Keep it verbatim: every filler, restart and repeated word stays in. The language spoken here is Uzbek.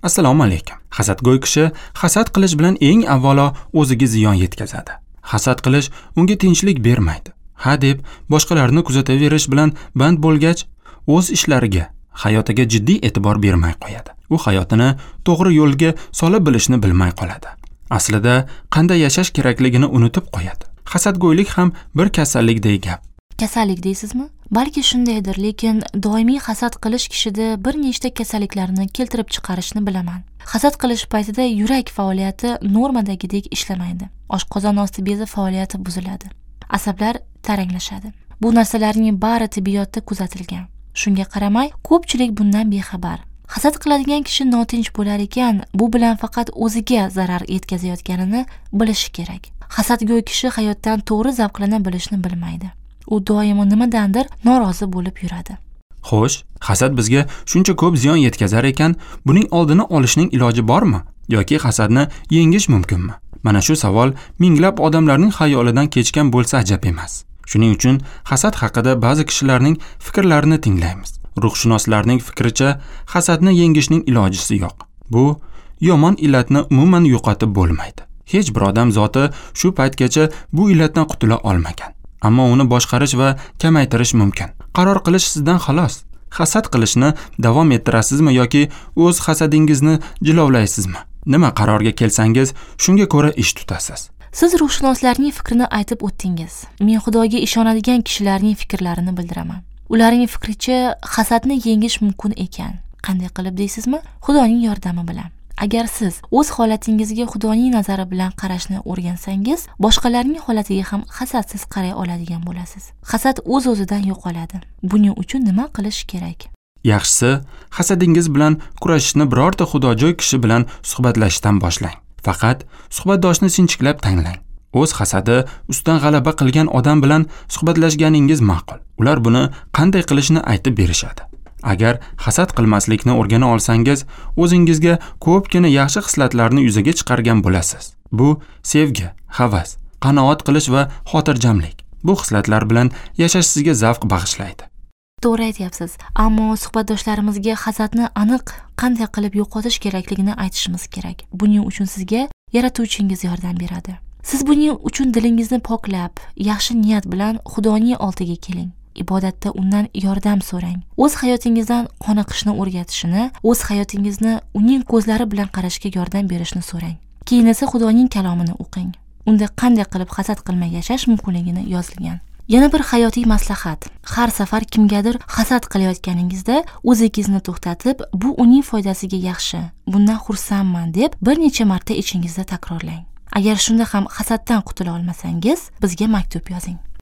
Assalomu alaykum. Hasadgo'y kishi hasad qilish bilan eng avvalo o'ziga ziyon yetkazadi. Hasad qilish unga tinchlik bermaydi. Ha deb boshqalarni kuzataverish bilan band bo'lgach, o'z ishlariga, hayotiga jiddiy e'tibor bermay qo'yadi. U hayotini to'g'ri yo'lga sola bilishni bilmay qoladi. Aslida qanday yashash kerakligini unutib qo'yadi. Hasadgo'ylik ham bir kasallikdek gap. Kasallik deysizmi? Balki shundaydir, lekin doimiy hasad qilish kishida bir nechta kasalliklarni keltirib chiqarishni bilaman. Hasad qilish paytida yurak faoliyati normadagidek ishlamaydi. Oshqozon osti bezi faoliyati buziladi. Asablar taranglashadi. Bu narsalarning bari tibbiyotda kuzatilgan. Shunga qaramay, ko'pchilik bundan bexabar. Hasad qiladigan kishi notinch bo'lar ekan, bu bilan faqat o'ziga zarar yetkazayotganini bilishi kerak. Hasadgo'y kishi hayotdan to'g'ri zavqlana bilishni bilmaydi. U doimo nimadandir norozi bo'lib yuradi. Xo'sh, hasad bizga shuncha ko'p ziyon yetkazar ekan, buning oldini olishning iloji bormi? Yoki hasadni yengish mumkinmi? Mana shu savol minglab odamlarning xayolidan kechgan bo'lsa ajab emas. Shuning uchun hasad haqida ba'zi kishilarning fikrlarini tinglaymiz. Ruhshunoslarning fikricha, hasadni yengishning ilojisi yo'q. Bu yomon illatni umuman yo'qotib bo'lmaydi. Hech bir odam zoti shu paytgacha bu illatdan qutula olmagan. Ammo uni boshqarish va kamaytirish mumkin. Qaror qilish sizdan xolos. Hasad qilishni davom ettirasizmi yoki o'z hasadingizni jilovlaysizmi? Nima qarorga kelsangiz, shunga ko'ra ish tutasiz. Siz ruhshunoslarning fikrini aytib o'tdingiz. Men Xudoga ishonadigan kishilarning fikrlarini bildiraman. Ularning fikricha hasadni yengish mumkin ekan. Qanday qilib deysizmi? Xudoning yordami bilan. Agar siz o'z holatingizga Xudoning nazari bilan qarashni o'rgansangiz, boshqalarning holatiga ham hasadsiz qaray oladigan bo'lasiz. Hasad o'z-o'zidan yo'qoladi. Buning uchun nima qilish kerak? Yaxshisi, hasadingiz bilan kurashishni birorta xudojo'y kishi bilan suhbatlashishdan boshlang. Faqat suhbatdoshni sinchiklab tanlang. O'z hasadi ustidan g'alaba qilgan odam bilan suhbatlashganingiz ma'qul. Ular buni qanday qilishni aytib berishadi. Agar hasad qilmaslikni o'rgana olsangiz, o'zingizga ko'pgina yaxshi xislatlarni yuzaga chiqargan bo'lasiz. Bu sevgi, havas, qanoat qilish va xotirjamlik. Bu xislatlar bilan yashash sizga zavq bag'ishlaydi. To'g'ri aytyapsiz, ammo suhbatdoshlarimizga hasadni aniq qanday qilib yo'qotish kerakligini aytishimiz kerak. Buning uchun sizga yaratuvchingiz yordam beradi. Siz buning uchun dilingizni poklab, yaxshi niyat bilan Xudoning oldiga keling. Ibodatda undan yordam so'rang. O'z hayotingizdan qoniqishni o'rgatishini, o'z hayotingizni uning ko'zlari bilan qarashga yordam berishni so'rang. Keyin esa Xudoning kalomini o'qing. Unda qanday qilib hasad qilmay yashash mumkinligini yozilgan. Yana bir hayotiy maslahat. Har safar kimgadir hasad qilayotganingizda o'zingizni to'xtatib, bu uning foydasiga yaxshi, bundan xursandman deb bir necha marta ichingizda takrorlang. Agar shunda ham hasaddan qutula olmasangiz, bizga maktub yozing.